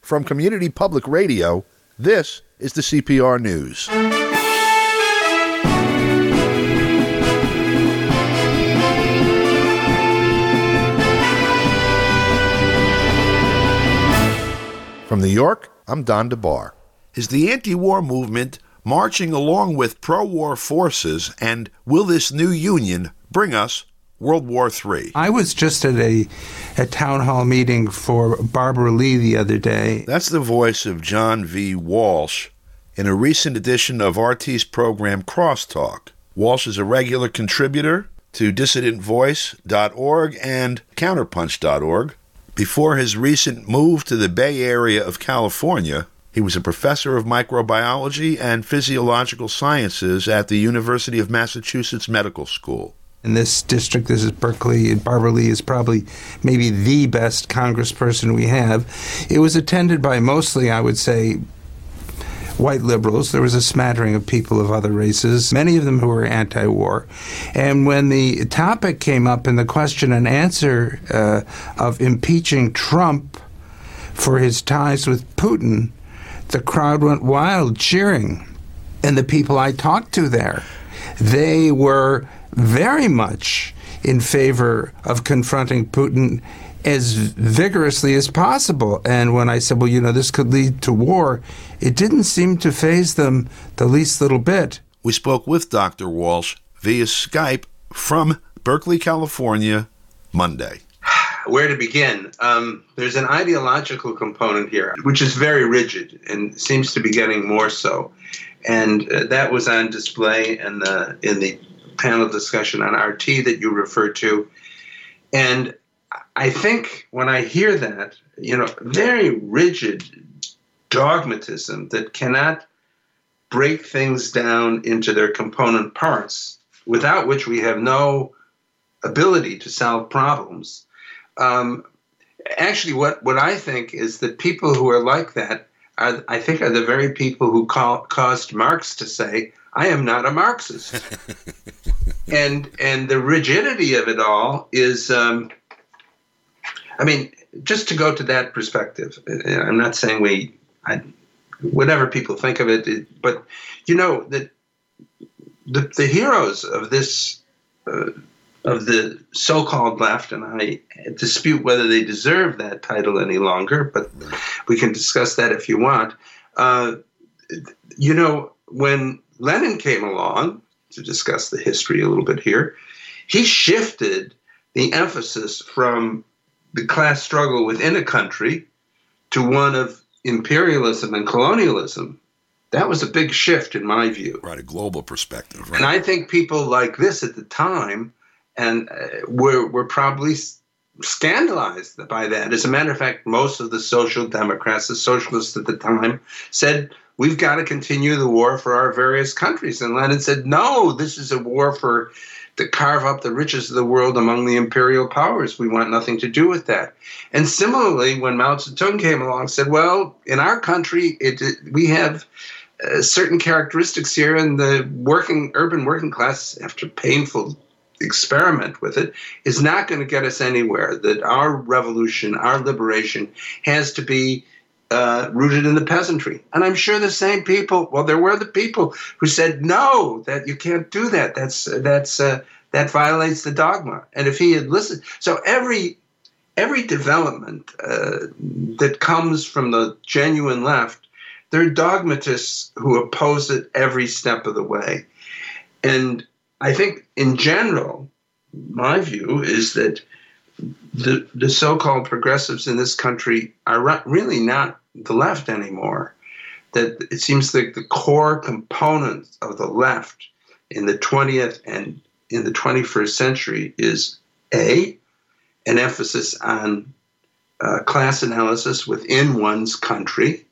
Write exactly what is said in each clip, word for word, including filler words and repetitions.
From Community Public Radio, this is the C P R News. From New York, I'm Don DeBar. Is the anti-war movement marching along with pro-war forces, and will this new union bring us World War Three? I was just at a, a town hall meeting for Barbara Lee the other day. That's the voice of John V. Walsh in a recent edition of R T's program Crosstalk. Walsh is a regular contributor to dissident voice dot org and counterpunch dot org. Before his recent move to the Bay Area of California, he was a professor of microbiology and physiological sciences at the University of Massachusetts Medical School. In this district, this is Berkeley, and Barbara Lee is probably maybe the best congressperson we have. It was attended by mostly, I would say, white liberals. There was a smattering of people of other races, many of them who were anti-war. And when the topic came up in the question and answer uh, of impeaching Trump for his ties with Putin, the crowd went wild, cheering. And the people I talked to there, they were very much in favor of confronting Putin as vigorously as possible. And when I said, well, you know, this could lead to war, it didn't seem to faze them the least little bit. We spoke with Doctor Walsh via Skype from Berkeley, California, Monday. Where to begin? Um, there's an ideological component here, which is very rigid and seems to be getting more so. And uh, that was on display in the, in the panel discussion on R T that you referred to. And I think when I hear that, you know, very rigid dogmatism that cannot break things down into their component parts, without which we have no ability to solve problems. Um, actually, what, what I think is that people who are like that are, I think, are the very people who call, caused Marx to say, I am not a Marxist. and and the rigidity of it all is, um, I mean, just to go to that perspective, I'm not saying we, I, whatever people think of it, it but you know that the the heroes of this, uh, of the so-called left, and I dispute whether they deserve that title any longer, but we can discuss that if you want. Uh, you know, when Lenin came along, to discuss the history a little bit here, he shifted the emphasis from the class struggle within a country to one of imperialism and colonialism. That was a big shift in my view. Right, a global perspective. Right? And I think people like this at the time and uh, were, were probably scandalized by that. As a matter of fact, most of the social democrats, the socialists at the time, said, we've got to continue the war for our various countries. And Lenin said, no, this is a war for to carve up the riches of the world among the imperial powers. We want nothing to do with that. And similarly, when Mao Zedong came along, said, well, in our country, it, it, we have uh, certain characteristics here, and the working urban working class, after painful experiment with it, is not going to get us anywhere. That our revolution, our liberation, has to be Uh, rooted in the peasantry. And I'm sure the same people, well, there were the people who said, no, that you can't do that. That's, that's, uh, that violates the dogma. And if he had listened, so every, every development uh, that comes from the genuine left, there are dogmatists who oppose it every step of the way. And I think in general, my view is that the, the so-called progressives in this country are really not the left anymore. That it seems like the core components of the left in the twentieth and in the twenty-first century is A, an emphasis on uh, class analysis within one's country,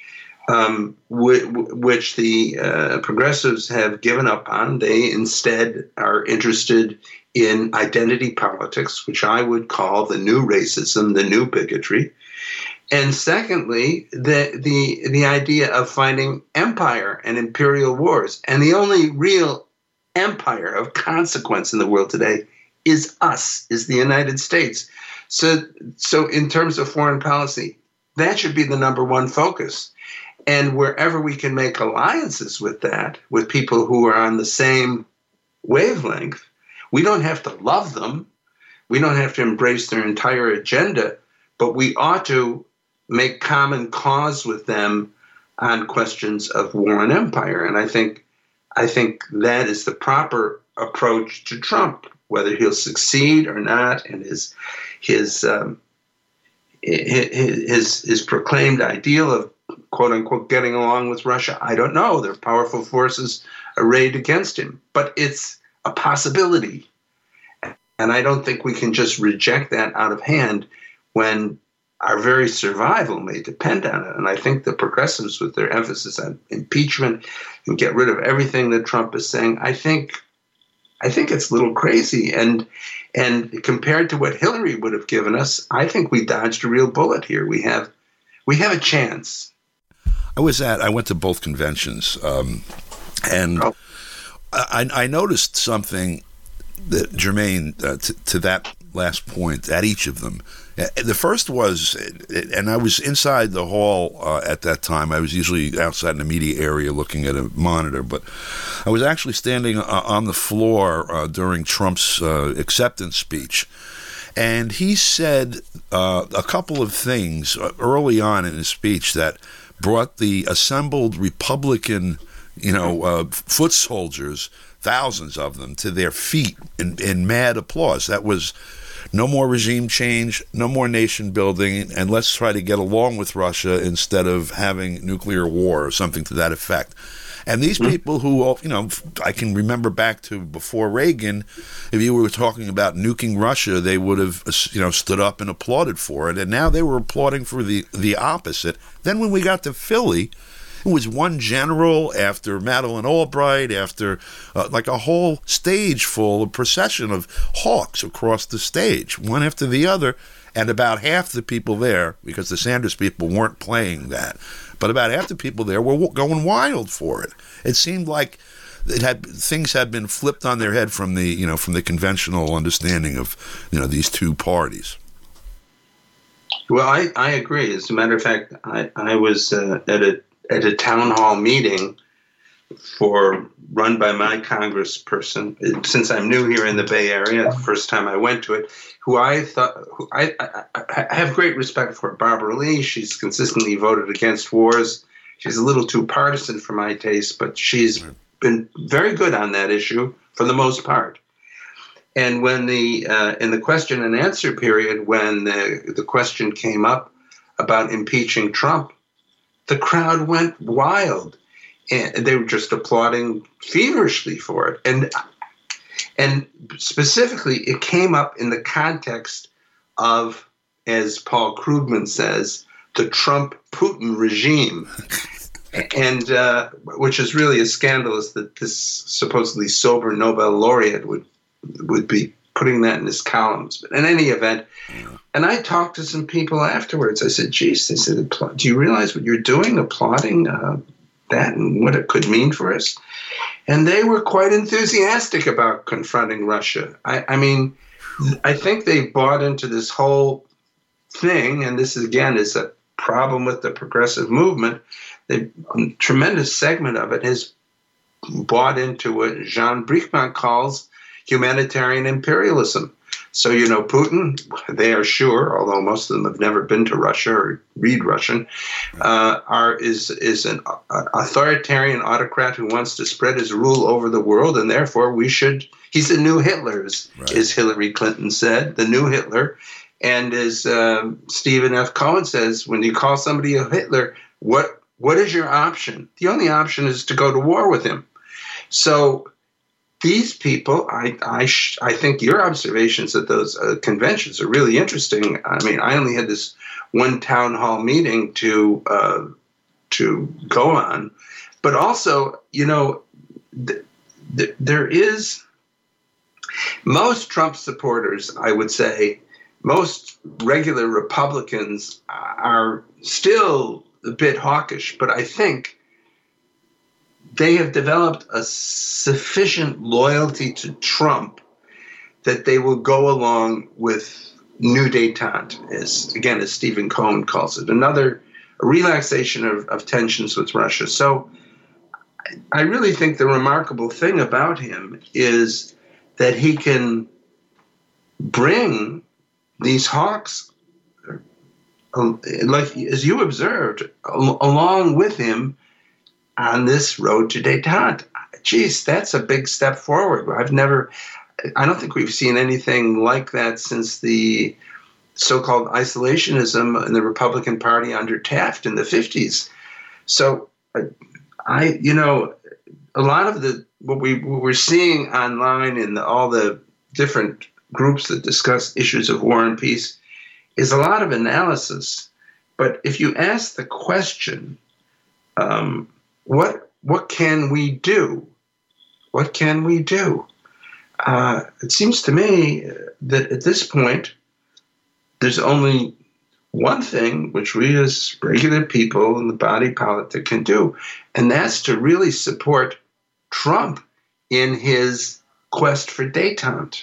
um, w- w- which the uh, progressives have given up on. They instead are interested in identity politics, which I would call the new racism, the new bigotry. And secondly, the, the, the idea of finding empire and imperial wars. And the only real empire of consequence in the world today is us, is the United States. So, so in terms of foreign policy, that should be the number one focus. And wherever we can make alliances with that, with people who are on the same wavelength, we don't have to love them. We don't have to embrace their entire agenda, but we ought to make common cause with them on questions of war and empire. And I think I think that is the proper approach to Trump, whether he'll succeed or not, and his his um, his, his proclaimed ideal of quote unquote getting along with Russia. I don't know. There are powerful forces arrayed against him, but it's a possibility. And I don't think we can just reject that out of hand when our very survival may depend on it. And I think the progressives, with their emphasis on impeachment and get rid of everything that Trump is saying, I think I think it's a little crazy. And and compared to what Hillary would have given us, I think we dodged a real bullet here. We have we have a chance. I was at I went to both conventions, um, and oh. I, I noticed something that germane uh, to, to that last point at each of them. The first was, and I was inside the hall uh, at that time. I was usually outside in the media area looking at a monitor, but I was actually standing uh, on the floor uh, during Trump's uh, acceptance speech. And he said uh, a couple of things early on in his speech that brought the assembled Republican, you know, uh, foot soldiers, thousands of them, to their feet in, in mad applause. That was, no more regime change, no more nation building, and let's try to get along with Russia instead of having nuclear war or something to that effect. And these people who, you know, I can remember back to before Reagan, if you were talking about nuking Russia, they would have, you know, stood up and applauded for it. And now they were applauding for the, the opposite. Then when we got to Philly, it was one general after Madeleine Albright, after uh, like a whole stage full, a procession of hawks across the stage, one after the other. And about half the people there, because the Sanders people weren't playing that, but about half the people there were going wild for it. It seemed like it had things had been flipped on their head from the, you know, from the conventional understanding of, you know, these two parties. Well, I, I agree. As a matter of fact, I, I was uh, at a at a town hall meeting for run by my congressperson, since I'm new here in the Bay Area, the first time I went to it, who I thought, who I, I, I have great respect for, Barbara Lee. She's consistently voted against wars. She's a little too partisan for my taste, but she's been very good on that issue for the most part. And when the uh, in the question and answer period, when the, the question came up about impeaching Trump, the crowd went wild, and they were just applauding feverishly for it. And and specifically, it came up in the context of, as Paul Krugman says, the Trump-Putin regime, and uh, which is really a scandalous that this supposedly sober Nobel laureate would would be putting that in his columns. But in any event, and I talked to some people afterwards. I said, geez, they said, do you realize what you're doing, applauding uh, that and what it could mean for us? And they were quite enthusiastic about confronting Russia. I, I mean, I think they bought into this whole thing, and this, again, is a problem with the progressive movement. They, a tremendous segment of it has bought into what Jean Bricmont calls humanitarian imperialism. So, you know, Putin, they are sure, although most of them have never been to Russia or read Russian, uh, are is is an uh, authoritarian autocrat who wants to spread his rule over the world, and therefore we should, he's the new Hitler, as, right. as Hillary Clinton said, the new Hitler. And as uh, Stephen F. Cohen says, when you call somebody a Hitler, what what is your option? The only option is to go to war with him. So these people, I I, sh- I think your observations at those uh, conventions are really interesting. I mean, I only had this one town hall meeting to uh, to go on, but also, you know, th- th- there is most Trump supporters, I would say, most regular Republicans are still a bit hawkish, but I think they have developed a sufficient loyalty to Trump that they will go along with new détente, as again, as Stephen Cohen calls it, another relaxation of, of tensions with Russia. So I really think the remarkable thing about him is that he can bring these hawks, like as you observed, along with him on this road to détente. Geez, that's a big step forward. I've never, I don't think we've seen anything like that since the so-called isolationism in the Republican Party under Taft in the fifties. So I, you know, a lot of the, what we what we're seeing online in the, all the different groups that discuss issues of war and peace is a lot of analysis. But if you ask the question, um, what what can we do? What can we do? Uh, it seems to me that at this point, there's only one thing which we as regular people in the body politic can do, and that's to really support Trump in his quest for détente.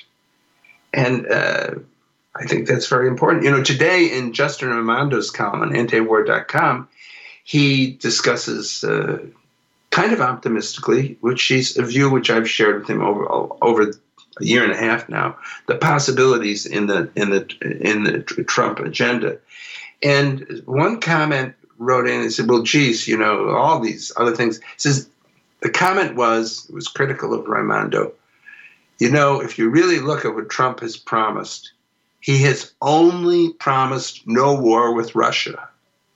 And uh, I think that's very important. You know, today in Justin Raimondo's column on antiwar dot com, he discusses uh, kind of optimistically, which is a view which I've shared with him over over a year and a half now, the possibilities in the in the in the Trump agenda. And one comment wrote in and said, "Well, geez, you know, all these other things." He says the comment was was critical of Raimondo. You know, if you really look at what Trump has promised, he has only promised no war with Russia.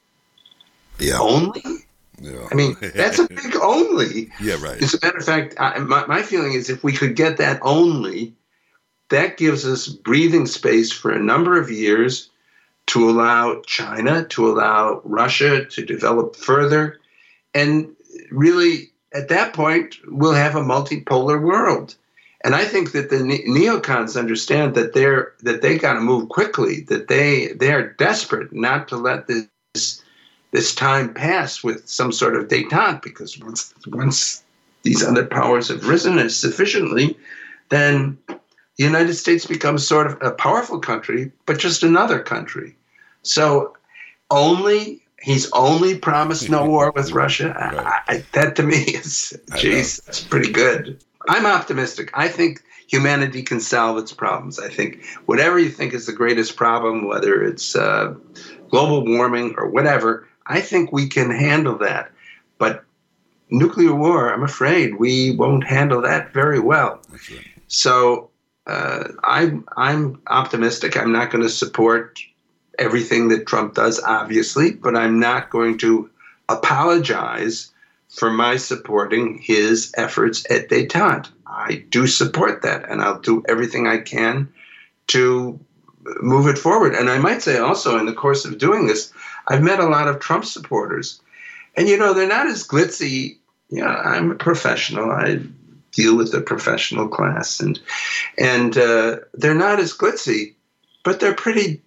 Yeah. Only? Yeah. I mean, that's a big only. Yeah, right. As a matter of fact, I, my, my feeling is if we could get that only, that gives us breathing space for a number of years to allow China, to allow Russia to develop further. And really, at that point, we'll have a multipolar world. And I think that the ne- neocons understand that they're that they got to move quickly, that they they are desperate not to let this this time pass with some sort of détente, because once once these other powers have risen sufficiently, then the United States becomes sort of a powerful country, but just another country. So only he's only promised no war with Russia. Right. I, I, that to me is, geez, that's pretty good. I'm optimistic. I think humanity can solve its problems. I think whatever you think is the greatest problem, whether it's uh, global warming or whatever, I think we can handle that. But nuclear war, I'm afraid we won't handle that very well. That's right. So uh, I'm, I'm optimistic. I'm not going to support everything that Trump does, obviously, but I'm not going to apologize for my supporting his efforts at détente. I do support that, and I'll do everything I can to move it forward. And I might say also, in the course of doing this, I've met a lot of Trump supporters. And, you know, they're not as glitzy. You know, I'm a professional. I deal with the professional class. And, and uh, they're not as glitzy, but they're pretty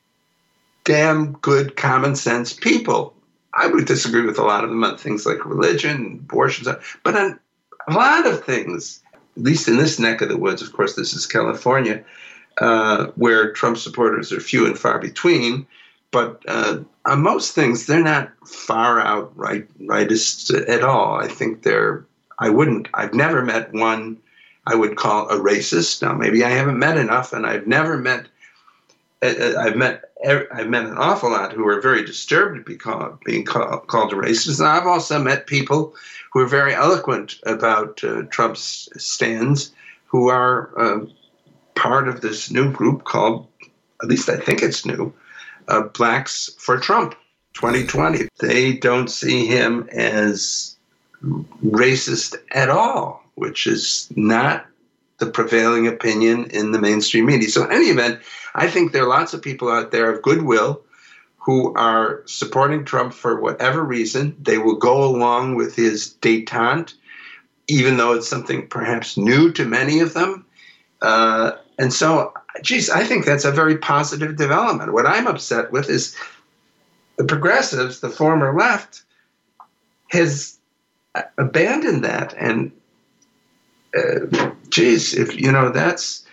damn good common sense people. I would disagree with a lot of them on things like religion, abortion, but on a lot of things, at least in this neck of the woods, of course, this is California, uh, where Trump supporters are few and far between. But uh, on most things, they're not far out right rightists at all. I think they're, I wouldn't, I've never met one I would call a racist. Now, maybe I haven't met enough, and I've never met, I've met I've met an awful lot who are very disturbed to be called, being called, called a racist. And I've also met people who are very eloquent about uh, Trump's stands, who are uh, part of this new group called, at least I think it's new, uh, Blacks for Trump twenty twenty. They don't see him as racist at all, which is not the prevailing opinion in the mainstream media. So in any event, I think there are lots of people out there of goodwill who are supporting Trump for whatever reason. They will go along with his détente, even though it's something perhaps new to many of them. Uh, and so, geez, I think that's a very positive development. What I'm upset with is the progressives, the former left, has abandoned that. And Uh, geez, if you know, that's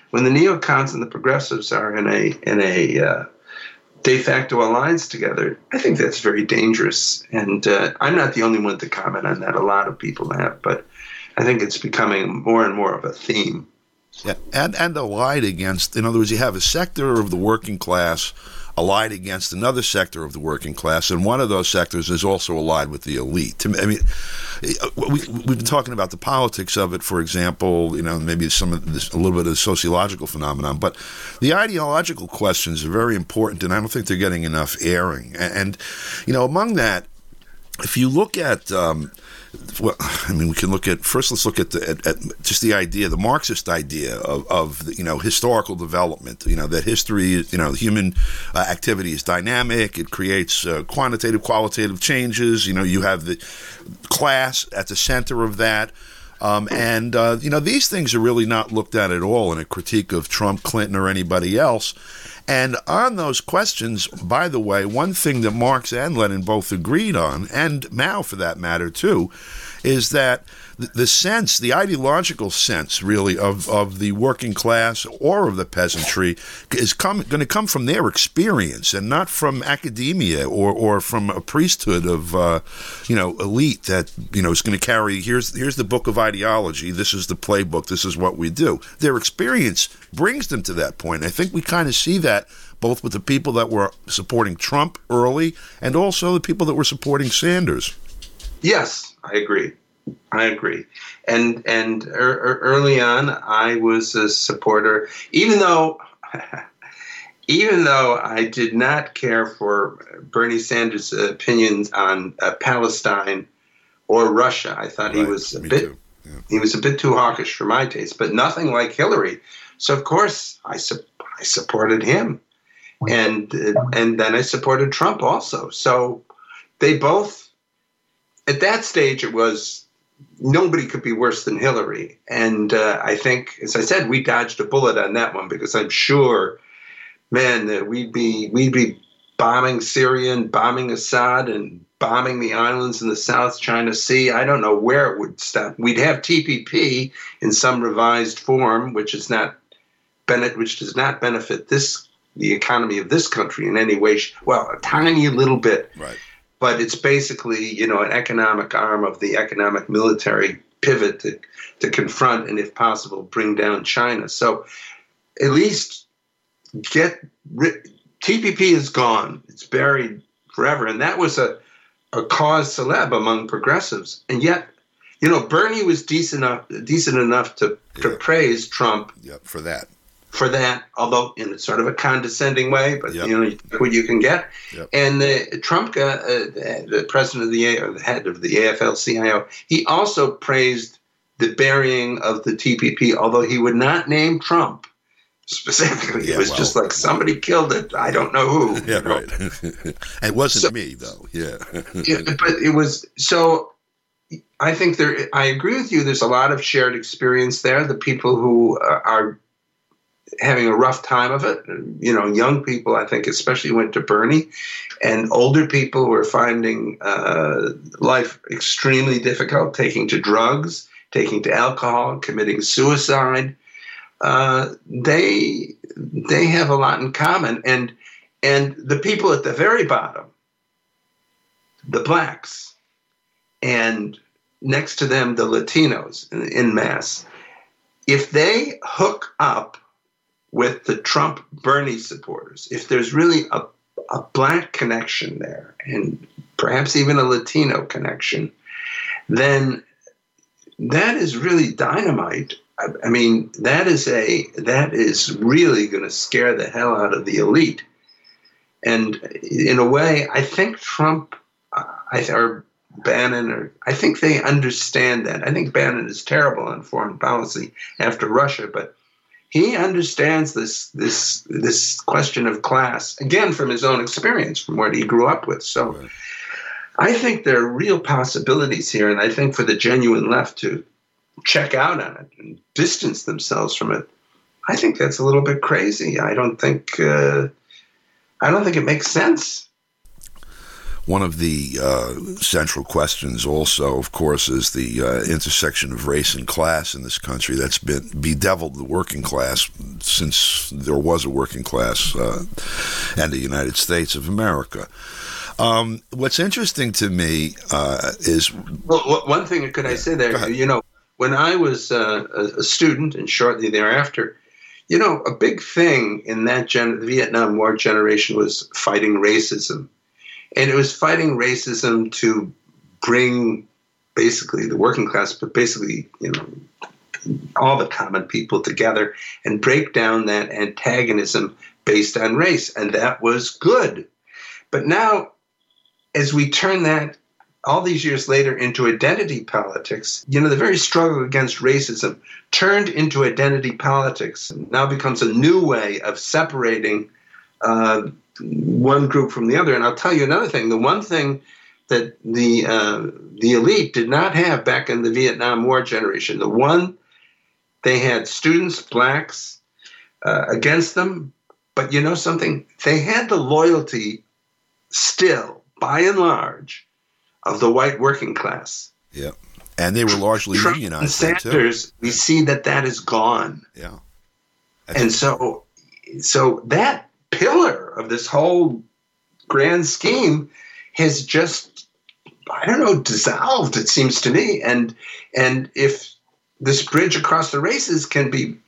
when the neocons and the progressives are in a in a uh, de facto alliance together, I think that's very dangerous. And uh, I'm not the only one to comment on that. A lot of people have, but I think it's becoming more and more of a theme. Yeah, and, and allied against, in other words, you have a sector of the working class allied against another sector of the working class, and one of those sectors is also allied with the elite. I mean, we, we've been talking about the politics of it, for example, you know, maybe some of this, a little bit of the sociological phenomenon, but the ideological questions are very important, and I don't think they're getting enough airing. And, and you know, among that, if you look at, um, well, I mean, we can look at, first let's look at, the, at, at just the idea, the Marxist idea of, of, you know, historical development, you know, that history, you know, human uh, activity is dynamic, it creates uh, quantitative, qualitative changes, you know, you have the class at the center of that. Um, and, uh, you know, these things are really not looked at at all in a critique of Trump, Clinton, or anybody else. And on those questions, by the way, one thing that Marx and Lenin both agreed on, and Mao for that matter too, is that the sense, the ideological sense really of, of the working class or of the peasantry is come, going to come from their experience and not from academia or, or from a priesthood of, uh, you know, elite that, you know, is going to carry, here's, here's the book of ideology, this is the playbook, this is what we do. Their experience brings them to that point. I think we kind of see that both with the people that were supporting Trump early and also the people that were supporting Sanders. Yes, I agree. I agree. And and er, early on, I was a supporter, even though even though I did not care for Bernie Sanders' opinions on uh, Palestine or Russia. I thought right. he was a Me bit too. Yeah. he was a bit too hawkish for my taste, but nothing like Hillary. So of course I su- I supported him, and uh, and then I supported Trump also. So they both, at that stage, it was. Nobody could be worse than Hillary. And uh, I think, as I said, we dodged a bullet on that one because I'm sure, man, that we'd be we'd be bombing Syria and bombing Assad and bombing the islands in the South China Sea. I don't know where it would stop. We'd have T P P in some revised form, which is not benefit, which does not benefit this the economy of this country in any way. Well, a tiny little bit. Right. But it's basically, you know, an economic arm of the economic military pivot to, to confront and, if possible, bring down China. So at least get T P P is gone. It's buried forever. And that was a, a cause célèbre among progressives. And yet, you know, Bernie was decent enough, decent enough to, to yeah. praise Trump yeah, for that. For that, although in a sort of a condescending way, but yep. you know, you take what you can get. Yep. And uh, Trump, uh, the president of the A, or the head of the A F L C I O, he also praised the burying of the T P P, although he would not name Trump specifically. Yeah, it was well, just like somebody killed it. I don't know who. Yeah, you know? right. It wasn't so, me though. Yeah. yeah, but it was so. I think there. I agree with you. There's a lot of shared experience there. The people who uh, are having a rough time of it, you know, young people, I think, especially went to Bernie, and older people were finding uh, life extremely difficult, taking to drugs, taking to alcohol, committing suicide. Uh, they they have a lot in common, and and the people at the very bottom, the blacks, and next to them the Latinos in, in mass, if they hook up with the Trump Bernie supporters, if there's really a, a black connection there, and perhaps even a Latino connection, then that is really dynamite. I, I mean, that is a that is really going to scare the hell out of the elite. And in a way, I think Trump uh, I, or Bannon, or I think they understand that. I think Bannon is terrible on foreign policy after Russia, but he understands this this this question of class, again, from his own experience, from what he grew up with. So right. I think there are real possibilities here, and I think for the genuine left to check out on it and distance themselves from it, I think that's a little bit crazy. I don't think uh, I don't think it makes sense. one of the uh, central questions also, of course, is the uh, intersection of race and class in this country that's been bedeviled the working class since there was a working class uh, and the United States of America. Um, what's interesting to me uh, is... Well, one thing, could I say there, you know, when I was uh, a student and shortly thereafter, you know, a big thing in that gen- the Vietnam War generation was fighting racism. And it was fighting racism to bring basically the working class, but basically, you know, all the common people together and break down that antagonism based on race. And that was good. But now, as we turn that all these years later into identity politics, you know, the very struggle against racism turned into identity politics and now becomes a new way of separating uh, one group from the other. And I'll tell you another thing. The one thing that the uh, the elite did not have back in the Vietnam War generation, the one, they had students, blacks, uh, against them. But you know something? They had the loyalty still, by and large, of the white working class. Yeah. And they were largely Trump unionized. And Sanders, we see that that is gone. Yeah. And so, so that pillar of this whole grand scheme has just, I don't know, dissolved, it seems to me. And and if this bridge across the races can be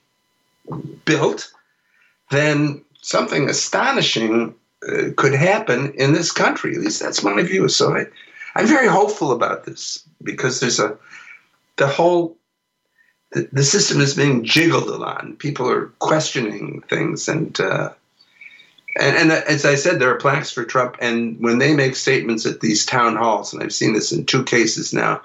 built, then something astonishing uh, could happen in this country. At least that's my view. So I, I'm very hopeful about this because there's a, the whole, the, the system is being jiggled a lot and people are questioning things. And, uh, and, and as I said, there are plaques for Trump. And when they make statements at these town halls, and I've seen this in two cases now,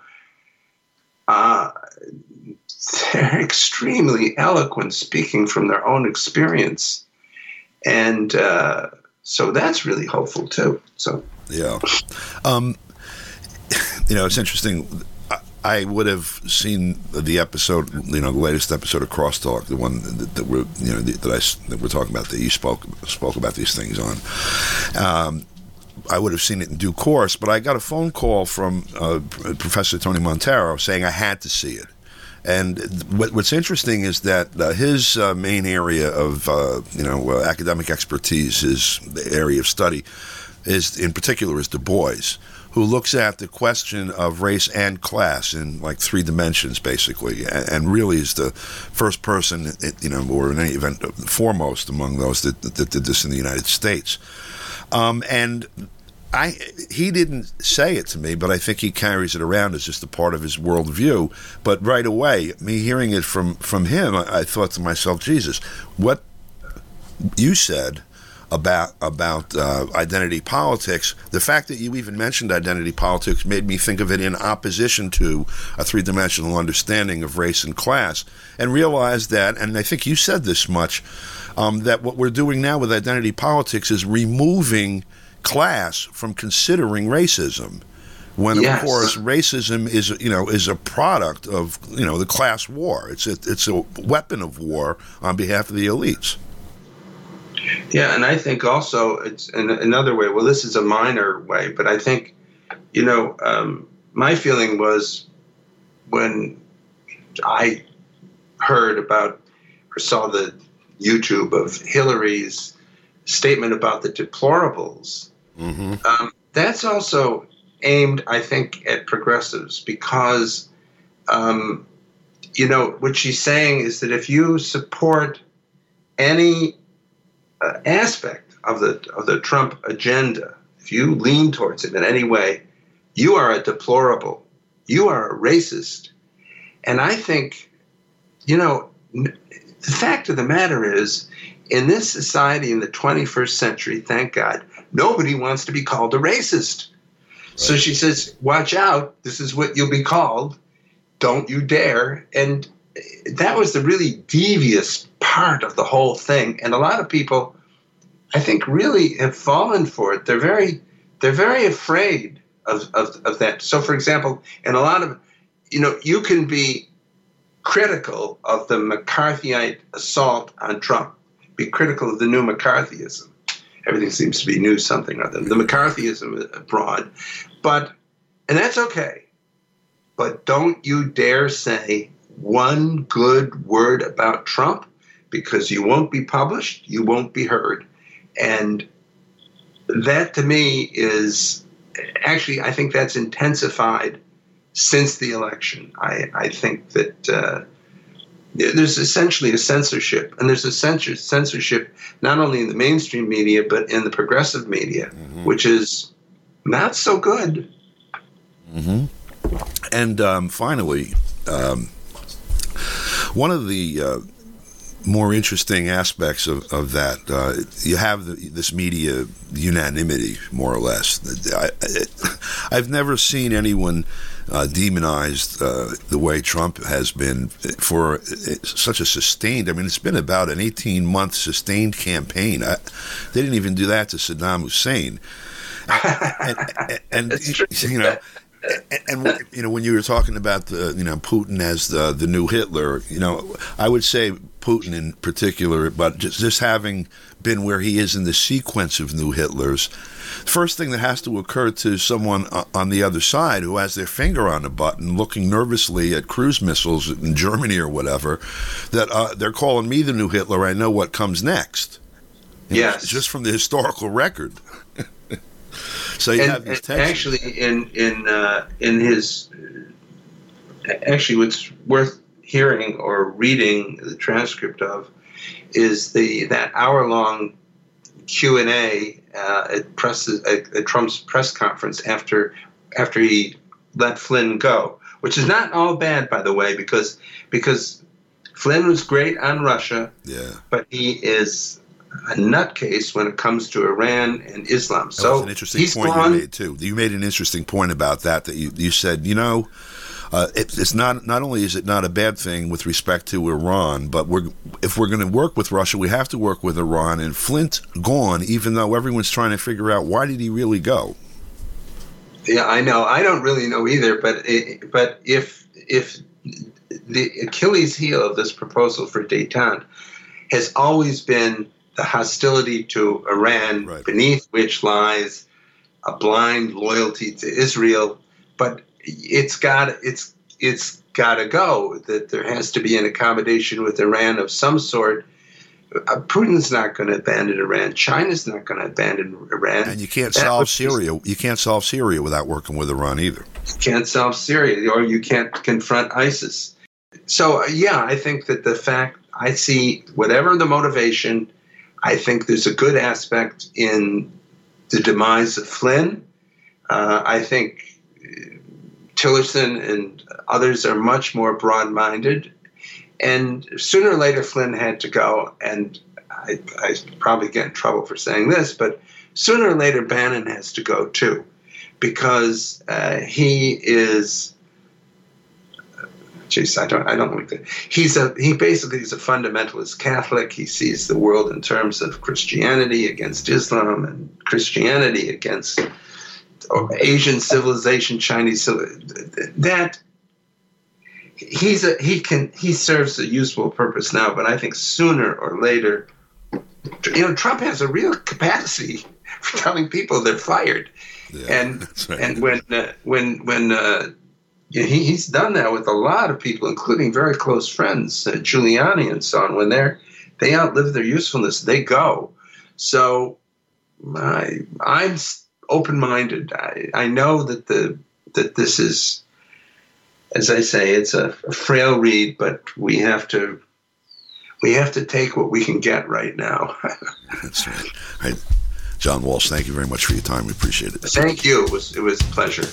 uh, they're extremely eloquent, speaking from their own experience. And uh, so that's really hopeful too. So, yeah. Um, You know, it's interesting. I would have seen the episode, you know, the latest episode of Crosstalk, the one that, that we're, you know, that I that we're talking about, that you spoke spoke about these things on. Um, I would have seen it in due course, but I got a phone call from uh, Professor Tony Montero saying I had to see it. And what, what's interesting is that uh, his uh, main area of, uh, you know, uh, academic expertise, his area of study, is in particular is Du Bois, who looks at the question of race and class in like three dimensions, basically, and, and really is the first person, you know, or in any event, foremost among those that, that, that did this in the United States. Um, and I, he didn't say it to me, but I think he carries it around as just a part of his worldview. But right away, me hearing it from, from him, I, I thought to myself, Jesus, what you said about about uh, identity politics, the fact that you even mentioned identity politics made me think of it in opposition to a three-dimensional understanding of race and class, and realize that, and I think you said this much, um, that what we're doing now with identity politics is removing class from considering racism, when yes. of course racism is, you know, is a product of, you know, the class war. It's a, it's a weapon of war on behalf of the elites. Yeah, and I think also it's in another way. Well, this is a minor way, but I think, you know, um, my feeling was when I heard about or saw the YouTube of Hillary's statement about the deplorables. Mm-hmm. Um, that's also aimed, I think, at progressives because, um, you know, what she's saying is that if you support any Uh, aspect of the of the Trump agenda, if you lean towards it in any way, you are a deplorable. You are a racist. And I think, you know, n- the fact of the matter is, in this society in the twenty-first century, thank God, nobody wants to be called a racist. Right. So she says, watch out. This is what you'll be called. Don't you dare. And that was the really devious part of the whole thing. And a lot of people, I think, really have fallen for it. They're very, they're very afraid of, of, of that. So, for example, in a lot of, you know, you can be critical of the McCarthyite assault on Trump, be critical of the new McCarthyism. everything seems to be new something or other. The McCarthyism abroad, but and that's okay. But don't you dare say one good word about Trump, because you won't be published, you won't be heard. And that to me is actually, I think that's intensified since the election. I, I think that uh, there's essentially a censorship, and there's a censor- censorship not only in the mainstream media, but in the progressive media, mm-hmm. which is not so good. Mm-hmm. And um, finally, um, one of the uh, more interesting aspects of, of that, uh, you have the, this media unanimity, more or less. I, I, I've never seen anyone uh, demonized uh, the way Trump has been for such a sustained, I mean, it's been about an eighteen-month sustained campaign. I, they didn't even do that to Saddam Hussein. And, and, and you know... And, and you know, when you were talking about the, you know, Putin as the the new Hitler, you know, I would say Putin in particular, but just, just having been where he is in the sequence of new Hitlers, first thing that has to occur to someone on the other side who has their finger on the button, looking nervously at cruise missiles in Germany or whatever, that uh, they're calling me the new Hitler. I know what comes next. You yes, know, just from the historical record. So you and, have this and actually, in in uh, in his actually, what's worth hearing or reading the transcript of is the that hour long Q and A uh, at press at, at Trump's press conference after after he let Flynn go, which is not all bad, by the way, because because Flynn was great on Russia, yeah, but he is a nutcase when it comes to Iran and Islam. That so was an interesting point gone. you made too. You made an interesting point about that. That you, you said, you know, uh, it, it's not not only is it not a bad thing with respect to Iran, but we're if we're going to work with Russia, we have to work with Iran. And Flint gone, even though everyone's trying to figure out why did he really go. Yeah, I know. I don't really know either. But it, but if if the Achilles heel of this proposal for détente has always been the hostility to Iran, right, beneath which lies a blind loyalty to Israel. But it's got it's it's got to go. That there has to be an accommodation with Iran of some sort. Uh, Putin's not going to abandon Iran. China's not going to abandon Iran. And you can't solve Syria. You can't solve Syria without working with Iran either. You can't solve Syria, or you can't confront ISIS. So uh, yeah, I think that the fact I see whatever the motivation. I think there's a good aspect in the demise of Flynn. Uh, I think Tillerson and others are much more broad-minded. And sooner or later, Flynn had to go. And I, I probably get in trouble for saying this, but sooner or later, Bannon has to go too. Because uh, he is... Jeez, I don't. I don't like that. He's a. He basically is a fundamentalist Catholic. He sees the world in terms of Christianity against Islam and Christianity against Asian civilization, Chinese civilization. That he's a. He can. He serves a useful purpose now, but I think sooner or later, you know, Trump has a real capacity for telling people they're fired, yeah, and right. and when uh, when when. Uh, Yeah, he, he's done that with a lot of people, including very close friends, uh, Giuliani and so on. When they're they outlive their usefulness, they go. So I, I'm open-minded. I, I know that the that this is, as I say, it's a, a frail reed, but we have to we have to take what we can get right now. That's right. right. John Walsh, thank you very much for your time. We appreciate it. Thank you. It was it was a pleasure.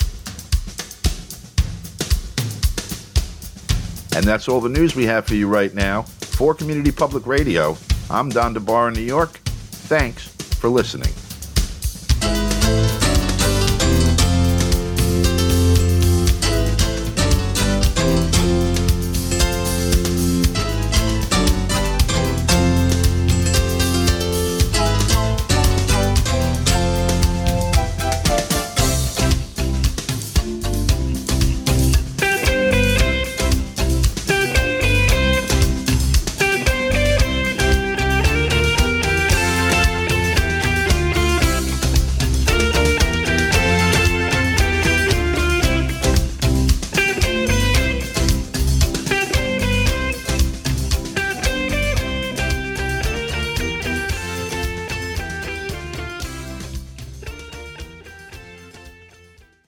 And that's all the news we have for you right now. For Community Public Radio, I'm Don DeBar in New York. Thanks for listening.